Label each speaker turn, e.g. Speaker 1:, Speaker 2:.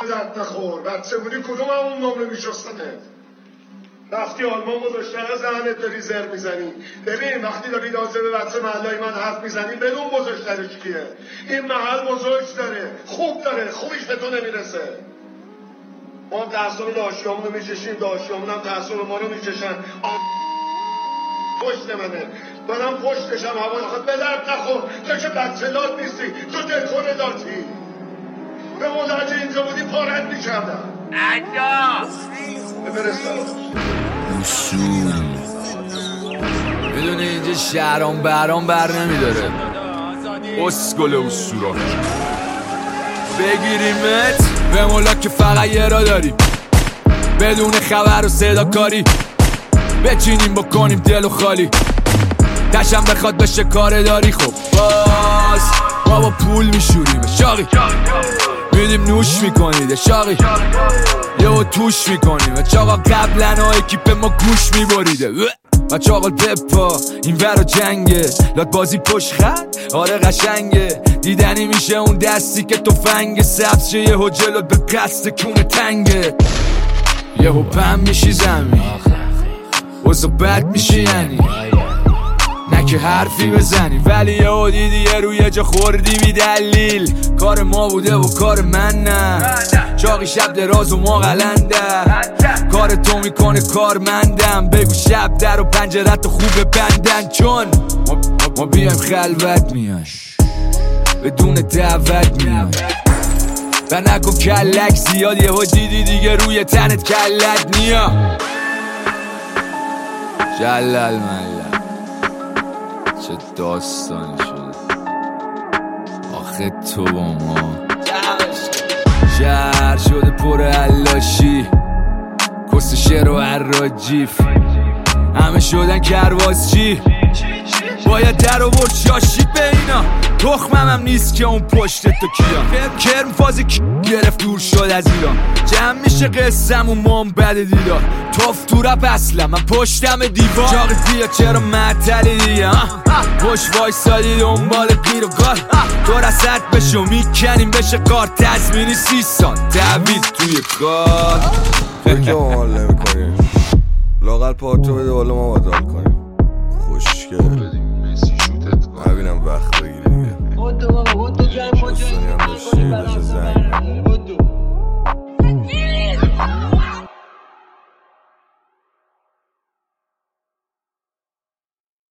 Speaker 1: درد نخور بچه بودی کدوم همون نمره میشستنه رفتی آلمان بزرگتر از زنت داری زر میزنی ببین وقتی داری دازه به بچه محلای من حرف میزنی بدون بزرگترش کیه این محل بزرگ داره خوبیش به تو نمیرسه ما هم تحصیل داشتیامونو میچشیم داشتیامون هم تحصیل ما رو میچشن پشت منم پشتشم هوای خود به درد نخور تو که بچه داد نیستی تو دلخور داتی به مدرج اینجا بودی پارت میکردم
Speaker 2: عجا
Speaker 3: اصول میدونی اینجا شهرام برام بر نمیداره اسکل اصولا بگیریمت به مولا که فقط یه را داریم بدون خبر و صدا کاری بچینیم بکنیم دل و خالی تشم بخواد بشه کار داری خب باز ما با پول میشوریم شاقی میدیم نوش میکنید شاقی یهو توش میکنیم چاقا قبلن ها اکیپ ما گوش میبریده و چاقال بپا این ور و جنگه لات بازی پشت خط آره قشنگه دیدنی میشه اون دستی که تفنگ سبز شه یهو جلوت به قصد کونه تنگه یهو پم میشی زمین وزا بد میشه یعنی نه که حرفی بزنی ولی یهو دیدی یه روی جا خوردی بی دلیل کار ما بوده و کار من نه چاقی شب دراز و ما قلنده کار تو میکنه کارمندم بگو شب در و پنجرت خوب بندن چون ما بیایم خلوت میایم بدون دعوت میایم و نکن کلک زیاد یهو دیدی دیگه روی تنت کلت نیا جلال ملل چه داستانی شده آخه تو با ما شهر شده پر علاشی کس شعر و عراجیف همه شدن کروازچی باید در آورد شاشی به اینا تخمم هم نیست که اون پشت تو کیا کرم فازی گرفت دور شد از ایران جمع میشه قصمون مام بد دیدار توف تو رپ اصلا من پشتم دیوار چاقی بیا چرا معطلی دیگه پشت وایسادی دنبال گیر و گار تو رسد بشو میکنیم بشه کار تزمینی 30 سال دوید توی کار
Speaker 4: که ما حال نمی کنیم لاغل پارتو بده بالا ما بادال کنیم خوشگه نبینم وقت بگیری دیگه دوستانی هم داشتی